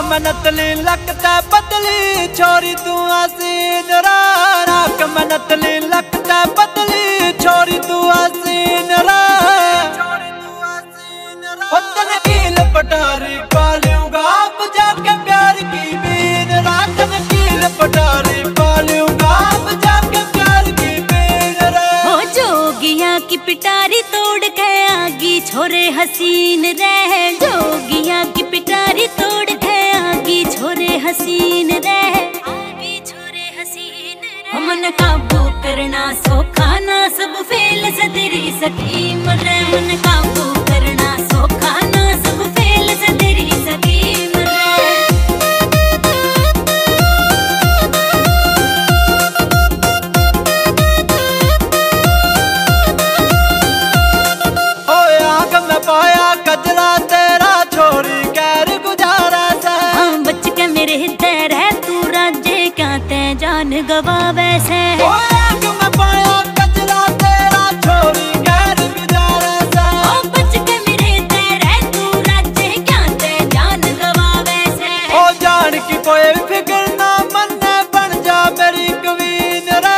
कमनतली लगता बदली छोरी तू हसीन रा। कमनतली लगता बदली छोरी तू हसीन रा। तनकील पटारी पालूंगा आप जाके प्यार की बीन रा। तनकील पटारी पालूंगा आप जाके प्यार की बीन रा। हो जोगिया की पिटारी तोड़ के आगी छोरे हसीन रह। जोगिया की पिटारी तोड़ के आगी छोरे हसीन रह। आगी छोरे हसीन रह। मन काबू करना सौखा ना सब फेल से तेरी सकीम रे। मन काबू करना सौखा ना सब फेल से तेरी सकीम रे। ओए आग में पाया कजरा तेरा छोरी कैर गुजारा सा। बच के मेरे हृदय रह तू राज्य क्या ते जान गवा वैसे। ओए आग में पाया कजरा तेरा छोरी कैर गुजारा सा। बच के मेरे हृदय रह तू राज्य क्या ते जान गवा वैसे। ओ जान की कोई फिक्र ना मन बन जा मेरी कवीन रे।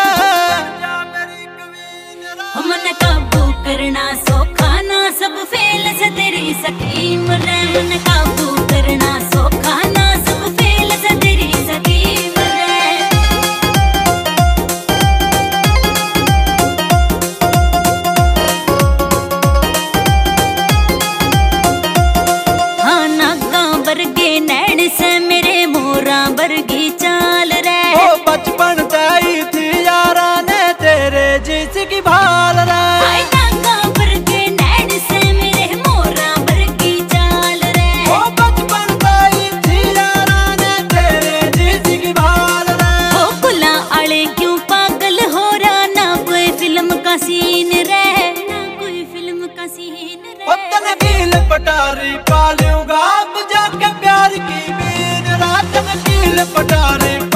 मन काबू करना सौखा ना सब फेल से तेरी सकीम रे। मन काबू करना सौखा ना सब फेल से तेरी सकीम रे। हाँ नागा वर्गे नैन से मेरे मोरा वर्गी चाल रे। ओ बचपन तई थी यारा ने तेरे जिस की भाल रे। नागा वर्गे नैन से मेरे मोरा वर्गी चाल रे। ओ बचपन तई थी यारा ने तेरे जिस की भाल रे। ओ कुला आले क्यों पागल हो रहा ना कोई फिल्म का सीन रे। ना कोई फिल्म का सीन रे। ओ तनकील पटारी पालूंगा आप जाके प्यार की बीन रा। तनकील पटारी